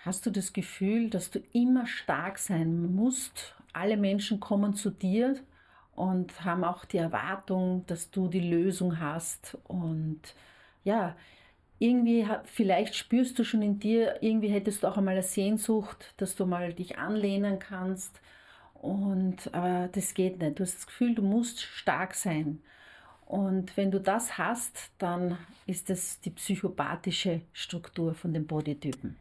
Hast du das Gefühl, dass du immer stark sein musst? Alle Menschen kommen zu dir und haben auch die Erwartung, dass du die Lösung hast. Und ja, irgendwie, vielleicht spürst du schon in dir, irgendwie hättest du auch einmal eine Sehnsucht, dass du mal dich anlehnen kannst. Aber das geht nicht. Du hast das Gefühl, du musst stark sein. Und wenn du das hast, dann ist das die psychopathische Struktur von den Bodytypen.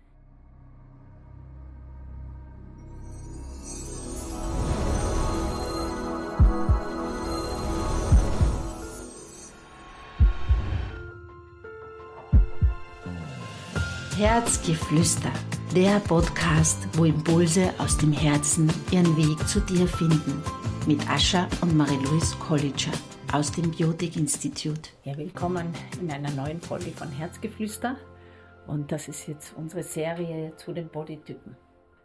Herzgeflüster, der Podcast, wo Impulse aus dem Herzen ihren Weg zu dir finden. Mit Ascha und Marie-Louise Kolitscher aus dem Biotik-Institut. Ja, willkommen in einer neuen Folge von Herzgeflüster. Und das ist jetzt unsere Serie zu den Bodytypen.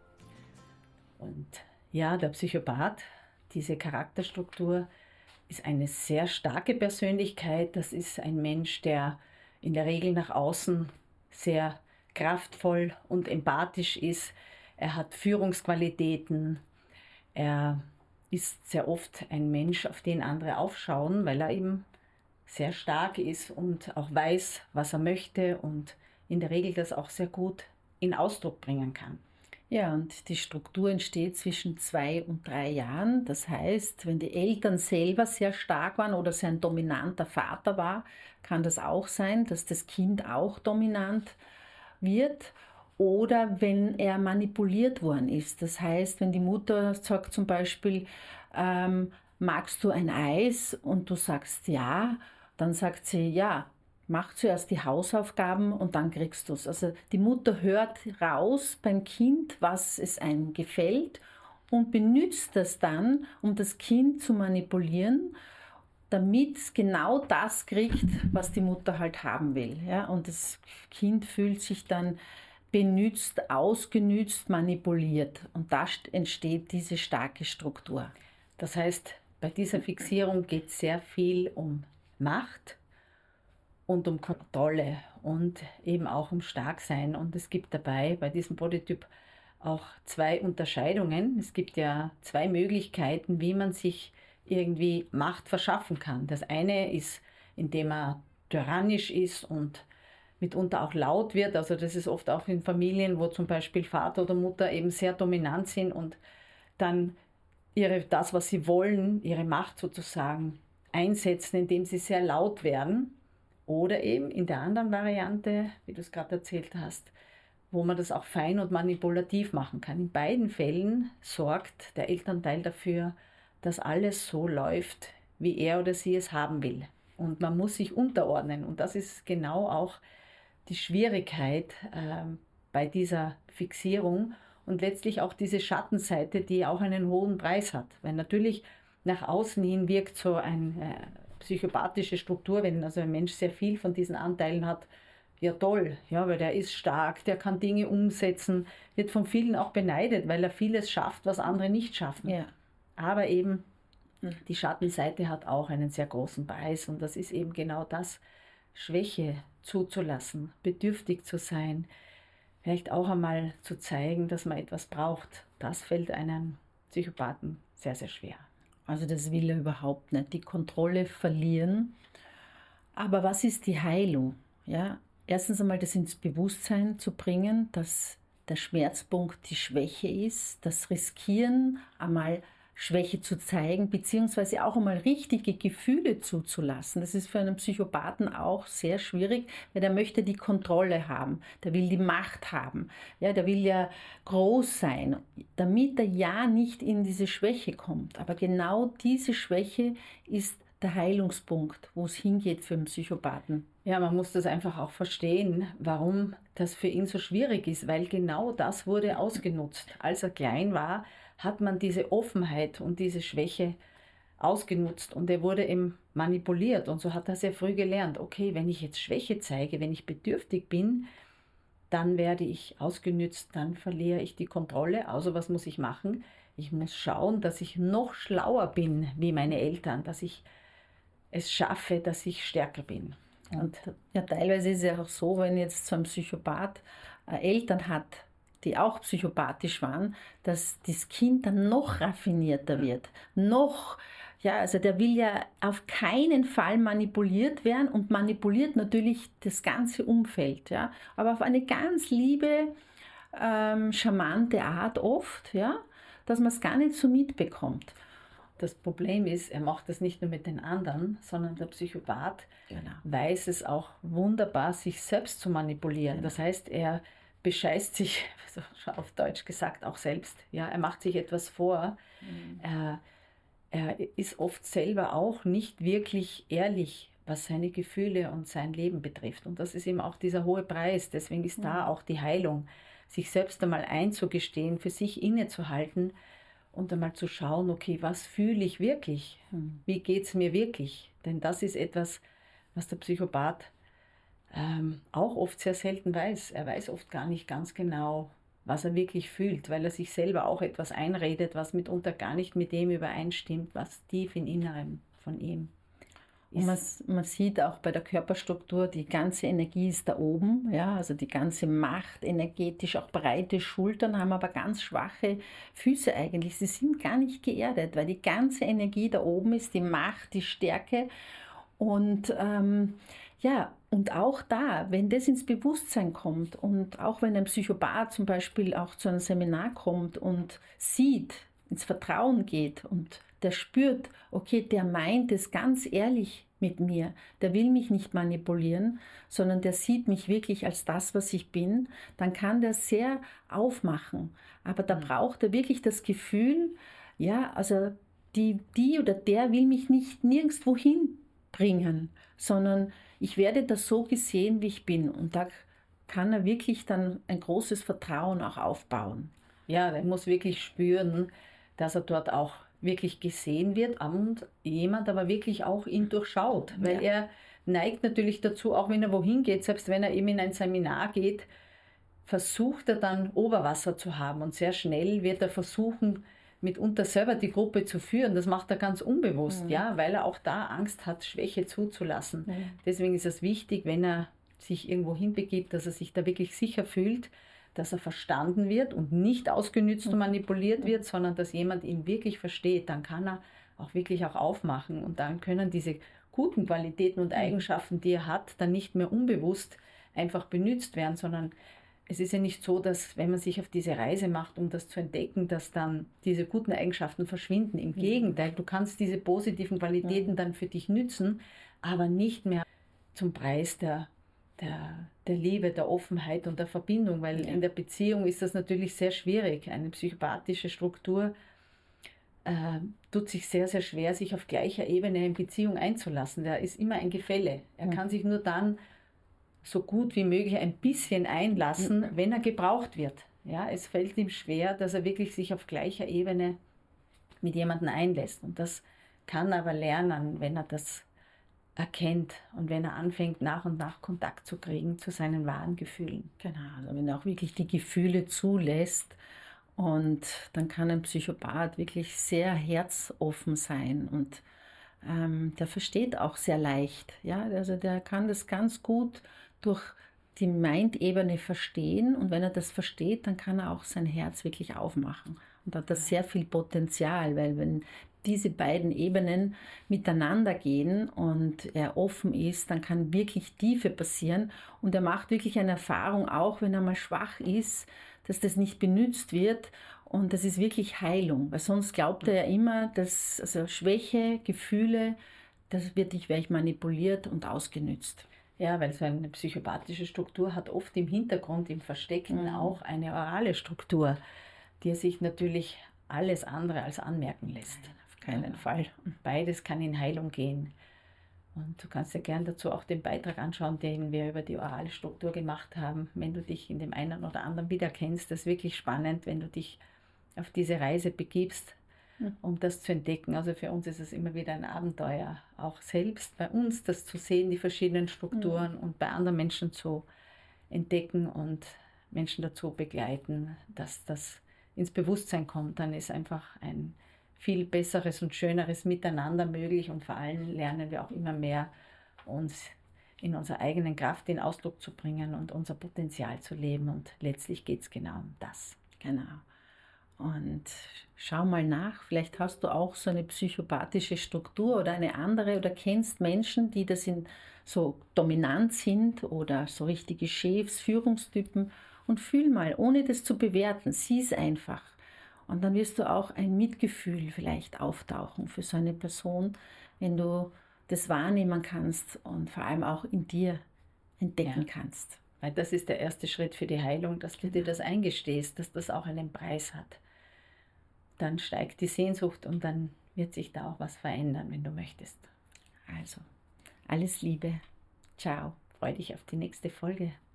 Und ja, der Psychopath, diese Charakterstruktur, ist eine sehr starke Persönlichkeit. Das ist ein Mensch, der in der Regel nach außen sehr kraftvoll und empathisch ist. Er hat Führungsqualitäten. Er ist sehr oft ein Mensch, auf den andere aufschauen, weil er eben sehr stark ist und auch weiß, was er möchte und in der Regel das auch sehr gut in Ausdruck bringen kann. Ja, und die Struktur entsteht zwischen 2 und 3 Jahren. Das heißt, wenn die Eltern selber sehr stark waren oder sehr ein dominanter Vater war, kann das auch sein, dass das Kind auch dominant wird. Oder wenn er manipuliert worden ist. Das heißt, wenn die Mutter sagt zum Beispiel, magst du ein Eis? Und du sagst ja, dann sagt sie, ja, mach zuerst die Hausaufgaben und dann kriegst du es. Also die Mutter hört raus beim Kind, was es einem gefällt und benutzt das dann, um das Kind zu manipulieren, damit es genau das kriegt, was die Mutter halt haben will. Ja? Und das Kind fühlt sich dann benützt, ausgenützt, manipuliert. Und da entsteht diese starke Struktur. Das heißt, bei dieser Fixierung geht es sehr viel um Macht und um Kontrolle und eben auch um Starksein. Und es gibt dabei bei diesem Bodytyp auch 2 Unterscheidungen. Es gibt ja 2 Möglichkeiten, wie man sich irgendwie Macht verschaffen kann. Das eine ist, indem er tyrannisch ist und mitunter auch laut wird. Also das ist oft auch in Familien, wo zum Beispiel Vater oder Mutter eben sehr dominant sind und dann das, was sie wollen, ihre Macht sozusagen einsetzen, indem sie sehr laut werden. Oder eben in der anderen Variante, wie du es gerade erzählt hast, wo man das auch fein und manipulativ machen kann. In beiden Fällen sorgt der Elternteil dafür, dass alles so läuft, wie er oder sie es haben will. Und man muss sich unterordnen. Und das ist genau auch die Schwierigkeit bei dieser Fixierung und letztlich auch diese Schattenseite, die auch einen hohen Preis hat. Weil natürlich nach außen hin wirkt so eine psychopathische Struktur, wenn also ein Mensch sehr viel von diesen Anteilen hat, ja toll, ja, weil der ist stark, der kann Dinge umsetzen, wird von vielen auch beneidet, weil er vieles schafft, was andere nicht schaffen. Ja. Aber eben die Schattenseite hat auch einen sehr großen Preis und das ist eben genau das, Schwäche zuzulassen, bedürftig zu sein, vielleicht auch einmal zu zeigen, dass man etwas braucht. Das fällt einem Psychopathen sehr, sehr schwer. Also das will er überhaupt nicht, die Kontrolle verlieren. Aber was ist die Heilung? Ja, erstens einmal das ins Bewusstsein zu bringen, dass der Schmerzpunkt die Schwäche ist, das Riskieren, einmal Schwäche zu zeigen, beziehungsweise auch einmal richtige Gefühle zuzulassen. Das ist für einen Psychopathen auch sehr schwierig, weil der möchte die Kontrolle haben, der will die Macht haben, ja, der will ja groß sein, damit er ja nicht in diese Schwäche kommt. Aber genau diese Schwäche ist der Heilungspunkt, wo es hingeht für einen Psychopathen. Ja, man muss das einfach auch verstehen, warum das für ihn so schwierig ist, weil genau das wurde ausgenutzt. Als er klein war, hat man diese Offenheit und diese Schwäche ausgenutzt und er wurde eben manipuliert und so hat er sehr früh gelernt, okay, wenn ich jetzt Schwäche zeige, wenn ich bedürftig bin, dann werde ich ausgenützt, dann verliere ich die Kontrolle. Also was muss ich machen? Ich muss schauen, dass ich noch schlauer bin wie meine Eltern, dass ich es schaffe, dass ich stärker bin. Und ja, teilweise ist es ja auch so, wenn jetzt so ein Psychopath Eltern hat, die auch psychopathisch waren, dass das Kind dann noch raffinierter wird, also der will ja auf keinen Fall manipuliert werden und manipuliert natürlich das ganze Umfeld, ja, aber auf eine ganz liebe, charmante Art oft, ja, dass man es gar nicht so mitbekommt. Das Problem ist, er macht das nicht nur mit den anderen, sondern der Psychopath weiß es auch wunderbar, sich selbst zu manipulieren. Das heißt, er bescheißt sich, also auf Deutsch gesagt, auch selbst. Ja, er macht sich etwas vor. Er ist oft selber auch nicht wirklich ehrlich, was seine Gefühle und sein Leben betrifft. Und das ist eben auch dieser hohe Preis. Deswegen ist da auch die Heilung, sich selbst einmal einzugestehen, für sich innezuhalten und einmal zu schauen, okay, was fühle ich wirklich? Wie geht es mir wirklich? Denn das ist etwas, was der Psychopath auch oft sehr selten weiß. Er weiß oft gar nicht ganz genau, was er wirklich fühlt, weil er sich selber auch etwas einredet, was mitunter gar nicht mit dem übereinstimmt, was tief im Inneren von ihm ist. Und man sieht auch bei der Körperstruktur, die ganze Energie ist da oben, ja, also die ganze Macht, energetisch auch breite Schultern, haben aber ganz schwache Füße eigentlich. Sie sind gar nicht geerdet, weil die ganze Energie da oben ist, die Macht, die Stärke. Und und auch da, wenn das ins Bewusstsein kommt und auch wenn ein Psychopath zum Beispiel auch zu einem Seminar kommt und sieht, ins Vertrauen geht und der spürt, okay, der meint es ganz ehrlich mit mir, der will mich nicht manipulieren, sondern der sieht mich wirklich als das, was ich bin, dann kann der sehr aufmachen. Aber da braucht er wirklich das Gefühl, ja, also die oder der will mich nicht nirgendwo hinbringen, sondern ich werde da so gesehen, wie ich bin. Und da kann er wirklich dann ein großes Vertrauen auch aufbauen. Ja, er muss wirklich spüren, dass er dort auch wirklich gesehen wird und jemand aber wirklich auch ihn durchschaut. Weil er neigt natürlich dazu, auch wenn er wohin geht, selbst wenn er eben in ein Seminar geht, versucht er dann Oberwasser zu haben. Und sehr schnell wird er versuchen, mitunter selber die Gruppe zu führen. Das macht er ganz unbewusst, weil er auch da Angst hat, Schwäche zuzulassen. Deswegen ist es wichtig, wenn er sich irgendwo hinbegibt, dass er sich da wirklich sicher fühlt, dass er verstanden wird und nicht ausgenützt und manipuliert wird, sondern dass jemand ihn wirklich versteht. Dann kann er auch wirklich auch aufmachen und dann können diese guten Qualitäten und Eigenschaften, die er hat, dann nicht mehr unbewusst einfach benutzt werden, sondern es ist ja nicht so, dass wenn man sich auf diese Reise macht, um das zu entdecken, dass dann diese guten Eigenschaften verschwinden. Im Gegenteil, du kannst diese positiven Qualitäten dann für dich nützen, aber nicht mehr zum Preis der Liebe, der Offenheit und der Verbindung, weil in der Beziehung ist das natürlich sehr schwierig. Eine psychopathische Struktur tut sich sehr, sehr schwer, sich auf gleicher Ebene in Beziehung einzulassen. Da ist immer ein Gefälle. Er kann sich nur dann so gut wie möglich ein bisschen einlassen, wenn er gebraucht wird. Ja, es fällt ihm schwer, dass er wirklich sich auf gleicher Ebene mit jemandem einlässt. Und das kann er aber lernen, wenn er das erkennt und wenn er anfängt, nach und nach Kontakt zu kriegen zu seinen wahren Gefühlen. Genau, also wenn er auch wirklich die Gefühle zulässt, und dann kann ein Psychopath wirklich sehr herzoffen sein und der versteht auch sehr leicht. Ja? Also der kann das ganz gut durch die Mind-Ebene verstehen und wenn er das versteht, dann kann er auch sein Herz wirklich aufmachen und hat das sehr viel Potenzial, weil wenn diese beiden Ebenen miteinander gehen und er offen ist, dann kann wirklich Tiefe passieren und er macht wirklich eine Erfahrung, auch wenn er mal schwach ist, dass das nicht benutzt wird und das ist wirklich Heilung, weil sonst glaubt er ja immer, dass also Schwäche, Gefühle, werde ich manipuliert und ausgenützt. Ja, weil so eine psychopathische Struktur hat oft im Hintergrund, im Versteckten auch eine orale Struktur, die sich natürlich alles andere als anmerken lässt. Nein, auf keinen Fall. Beides kann in Heilung gehen. Und du kannst dir gern dazu auch den Beitrag anschauen, den wir über die orale Struktur gemacht haben, wenn du dich in dem einen oder anderen wiedererkennst. Das ist wirklich spannend, wenn du dich auf diese Reise begibst, um das zu entdecken. Also für uns ist es immer wieder ein Abenteuer, auch selbst bei uns das zu sehen, die verschiedenen Strukturen und bei anderen Menschen zu entdecken und Menschen dazu begleiten, dass das ins Bewusstsein kommt. Dann ist einfach ein viel besseres und schöneres Miteinander möglich und vor allem lernen wir auch immer mehr, uns in unserer eigenen Kraft in Ausdruck zu bringen und unser Potenzial zu leben. Und letztlich geht es genau um das. Genau. Und schau mal nach, vielleicht hast du auch so eine psychopathische Struktur oder eine andere oder kennst Menschen, die das so dominant sind oder so richtige Chefs, Führungstypen, und fühl mal, ohne das zu bewerten, sieh es einfach. Und dann wirst du auch ein Mitgefühl vielleicht auftauchen für so eine Person, wenn du das wahrnehmen kannst und vor allem auch in dir entdecken kannst. Weil das ist der erste Schritt für die Heilung, dass du dir das eingestehst, dass das auch einen Preis hat. Dann steigt die Sehnsucht und dann wird sich da auch was verändern, wenn du möchtest. Also, alles Liebe. Ciao. Freu dich auf die nächste Folge.